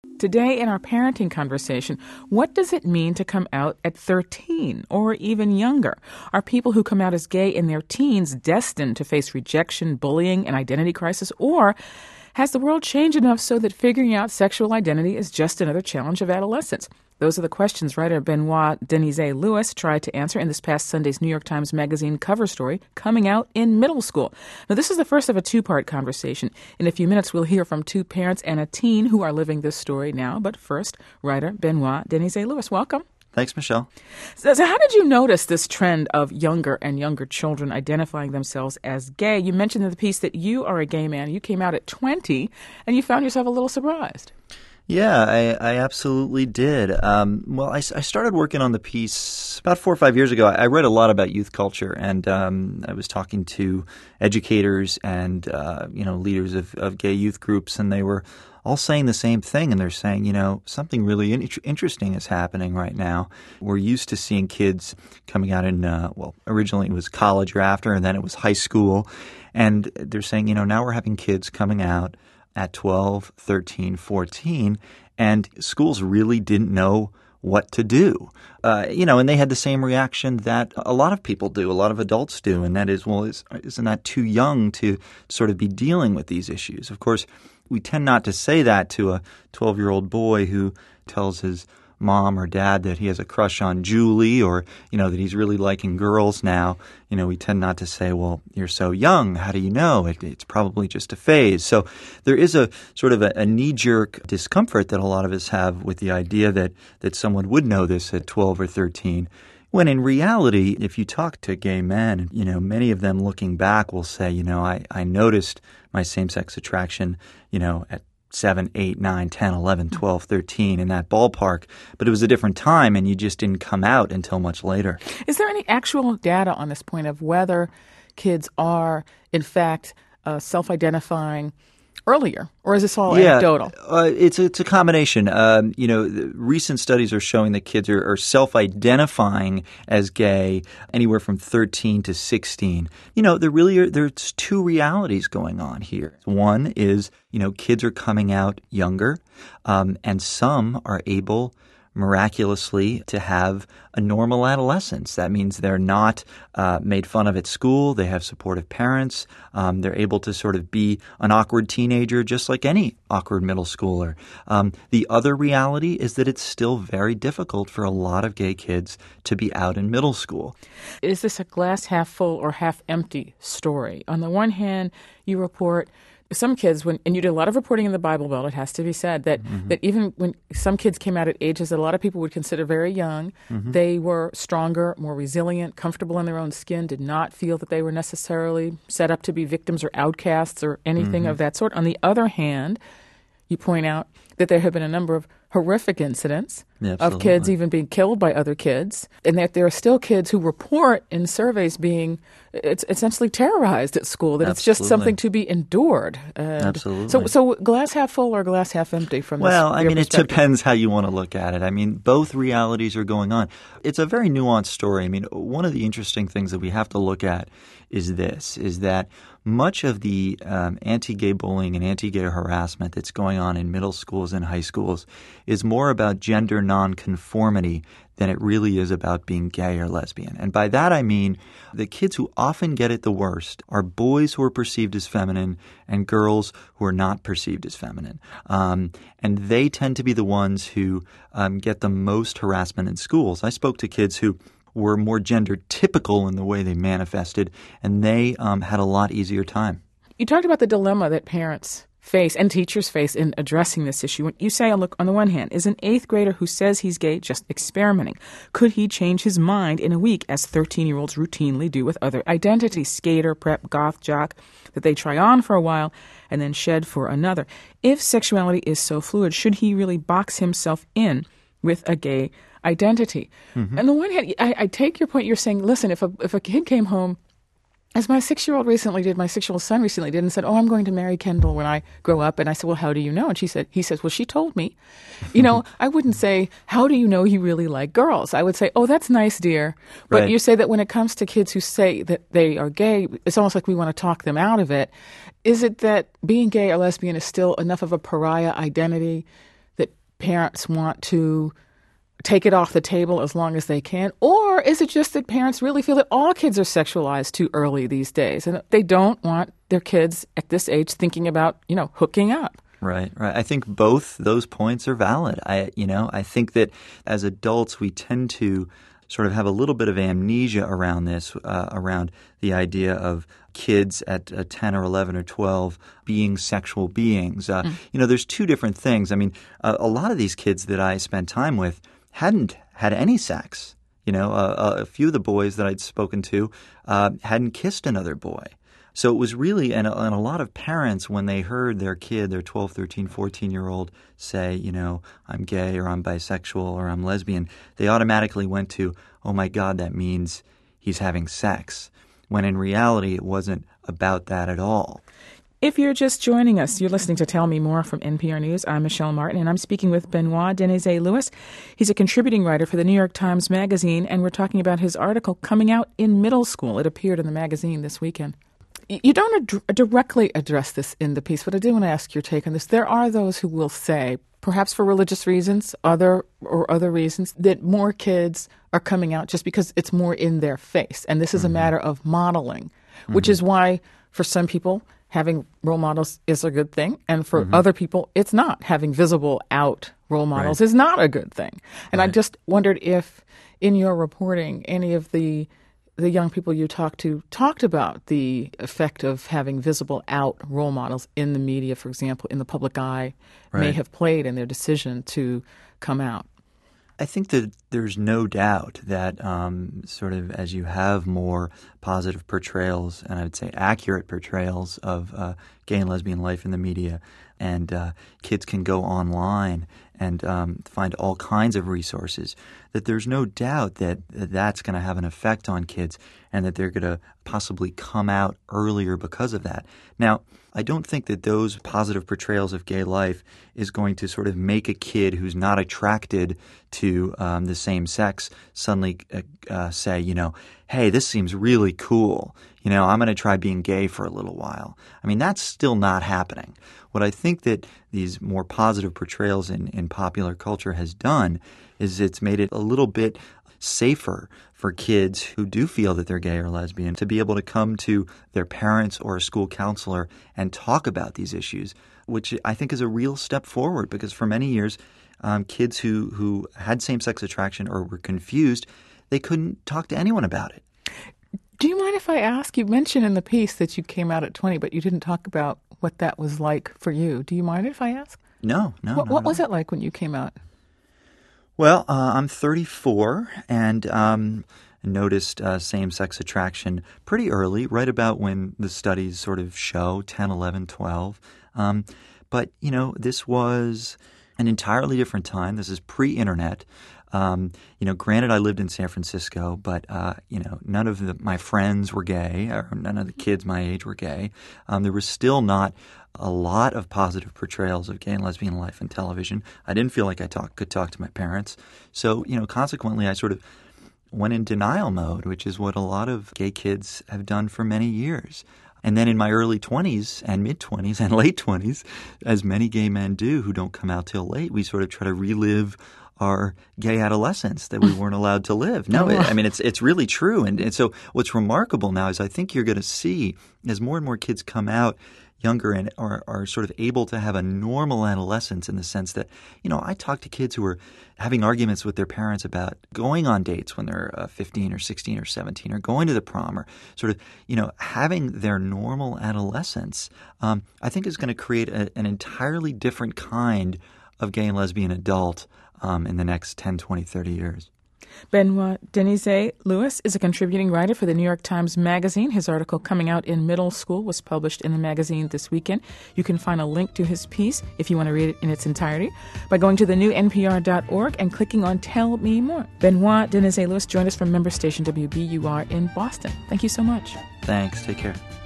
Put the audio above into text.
Today in our parenting conversation, what does it mean to come out at 13 or even younger? Are people who come out as gay in their teens destined to face rejection, bullying, and identity crisis? Or has the world changed enough so that figuring out sexual identity is just another challenge of adolescence? Those are the questions writer Benoit Denizet-Lewis tried to answer in this past Sunday's New York Times Magazine cover story, Coming Out in Middle School. Now, this is the first of a two-part conversation. In a few minutes, we'll hear from two parents and a teen who are living this story now. But first, writer Benoit Denizet-Lewis, welcome. Thanks, Michelle. So how did you notice this trend of younger and younger children identifying themselves as gay? You mentioned in the piece that you are a gay man. You came out at 20, and you found yourself a little surprised. Yeah, I absolutely did. I started working on the piece about 4 or 5 years ago. I read a lot about youth culture, and I was talking to educators and leaders of gay youth groups, and they were all saying the same thing. And they're saying, something really interesting is happening right now. We're used to seeing kids coming out in, originally it was college or after, and then it was high school. And they're saying, now we're having kids coming out at 12, 13, 14, and schools really didn't know what to do. And they had the same reaction that a lot of people do, a lot of adults do, and that is, isn't that too young to sort of be dealing with these issues? Of course, we tend not to say that to a 12-year-old boy who tells his mom or dad that he has a crush on Julie or, that he's really liking girls now. We tend not to say, well, you're so young. How do you know? It's probably just a phase. So there is a sort of a knee-jerk discomfort that a lot of us have with the idea that someone would know this at 12 or 13. When in reality, if you talk to gay men, many of them looking back will say, I noticed my same-sex attraction, at 7, 8, 9, 10, 11, 12, 13 in that ballpark. But it was a different time and you just didn't come out until much later. Is there any actual data on this point of whether kids are, in fact, self-identifying earlier, or is this all anecdotal? It's a combination. Recent studies are showing that kids are self-identifying as gay anywhere from 13 to 16. There's two realities going on here. One is, kids are coming out younger, and some are able miraculously to have a normal adolescence. That means they're not made fun of at school. They have supportive parents. They're able to sort of be an awkward teenager just like any awkward middle schooler. The other reality is that it's still very difficult for a lot of gay kids to be out in middle school. Is this a glass half full or half empty story? On the one hand, you report some kids, and you did a lot of reporting in the Bible Belt, it has to be said, that even when some kids came out at ages that a lot of people would consider very young, they were stronger, more resilient, comfortable in their own skin, did not feel that they were necessarily set up to be victims or outcasts or anything of that sort. On the other hand, you point out that there have been a number of horrific incidents of kids even being killed by other kids, and that there are still kids who report in surveys being essentially terrorized at school, that it's just something to be endured. Absolutely. So glass half full or glass half empty from this perspective? It depends how you want to look at it. Both realities are going on. It's a very nuanced story. One of the interesting things that we have to look at is that much of the anti-gay bullying and anti-gay harassment that's going on in middle schools and high schools is more about gender nonconformity than it really is about being gay or lesbian. And by that I mean the kids who often get it the worst are boys who are perceived as feminine and girls who are not perceived as feminine. And they tend to be the ones who get the most harassment in schools. I spoke to kids who were more gender typical in the way they manifested, and they had a lot easier time. You talked about the dilemma that parents face and teachers face in addressing this issue. You say, look, on the one hand, is an 8th grader who says he's gay just experimenting? Could he change his mind in a week, as 13-year-olds routinely do with other identities, skater, prep, goth, jock, that they try on for a while and then shed for another? If sexuality is so fluid, should he really box himself in with a gay identity? On the one hand, I take your point. You're saying, listen, if a kid came home, as my 6-year-old son recently did, and said, I'm going to marry Kendall when I grow up. And I said, well, how do you know? And he says, well, she told me. I wouldn't say, how do you know you really like girls? I would say, oh, that's nice, dear. But you say that when it comes to kids who say that they are gay, it's almost like we want to talk them out of it. Is it that being gay or lesbian is still enough of a pariah identity that parents want to take it off the table as long as they can? Or is it just that parents really feel that all kids are sexualized too early these days and they don't want their kids at this age thinking about, hooking up? Right. I think both those points are valid. I think that as adults we tend to sort of have a little bit of amnesia around this, around the idea of kids at 10 or 11 or 12 being sexual beings. There's two different things. I mean, a lot of these kids that I spent time with hadn't had any sex. A few of the boys that I'd spoken to hadn't kissed another boy. So it was really, and a lot of parents, when they heard their kid, their 12, 13, 14-year-old say, I'm gay or I'm bisexual or I'm lesbian, they automatically went to, oh my God, that means he's having sex. When in reality, it wasn't about that at all. If you're just joining us, you're listening to Tell Me More from NPR News. I'm Michelle Martin, and I'm speaking with Benoit Denezet-Lewis. He's a contributing writer for the New York Times Magazine, and we're talking about his article coming out in middle school. It appeared in the magazine this weekend. You don't directly address this in the piece, but I do want to ask your take on this. There are those who will say, perhaps for religious reasons, other reasons, that more kids are coming out just because it's more in their face. And this is a matter of modeling, which is why for some people having role models is a good thing. And for other people, it's not. Having visible out role models is not a good thing. And I just wondered if in your reporting, any of the young people you talked about the effect of having visible out role models in the media, for example, in the public eye, may have played in their decision to come out. I think that there's no doubt that sort of as you have more positive portrayals, and I would say accurate portrayals of gay and lesbian life in the media, and kids can go online and find all kinds of resources, that there's no doubt that that's going to have an effect on kids and that they're going to possibly come out earlier because of that. Now, I don't think that those positive portrayals of gay life is going to sort of make a kid who's not attracted to the same sex suddenly say, hey, this seems really cool. I'm going to try being gay for a little while. I mean, that's still not happening. What I think that these more positive portrayals in popular culture has done is it's made it a little bit safer for kids who do feel that they're gay or lesbian to be able to come to their parents or a school counselor and talk about these issues, which I think is a real step forward because for many years, kids who had same-sex attraction or were confused, they couldn't talk to anyone about it. Do you mind if I ask? You mentioned in the piece that you came out at 20, but you didn't talk about what that was like for you. Do you mind if I ask? No. What was it like when you came out? Well, I'm 34 and noticed same-sex attraction pretty early, right about when the studies sort of show, 10, 11, 12. But, this was an entirely different time. This is pre-internet. Granted, I lived in San Francisco, but, none of my friends were gay, or none of the kids my age were gay. There was still not a lot of positive portrayals of gay and lesbian life in television. I didn't feel like I could talk to my parents. So, consequently, I sort of went in denial mode, which is what a lot of gay kids have done for many years. And then in my early 20s and mid-20s and late 20s, as many gay men do who don't come out till late, we sort of try to relive our gay adolescence that we weren't allowed to live. No, it's really true. And so what's remarkable now is I think you're going to see as more and more kids come out younger and are sort of able to have a normal adolescence in the sense that, I talk to kids who are having arguments with their parents about going on dates when they're 15 or 16 or 17 or going to the prom or sort of, having their normal adolescence, I think is going to create an entirely different kind of gay and lesbian adult in the next 10, 20, 30 years. Benoit Denezet-Lewis is a contributing writer for the New York Times Magazine. His article coming out in middle school was published in the magazine this weekend. You can find a link to his piece, if you want to read it in its entirety, by going to thenewNPR.org and clicking on Tell Me More. Benoit Denezet-Lewis joined us from member station WBUR in Boston. Thank you so much. Thanks. Take care.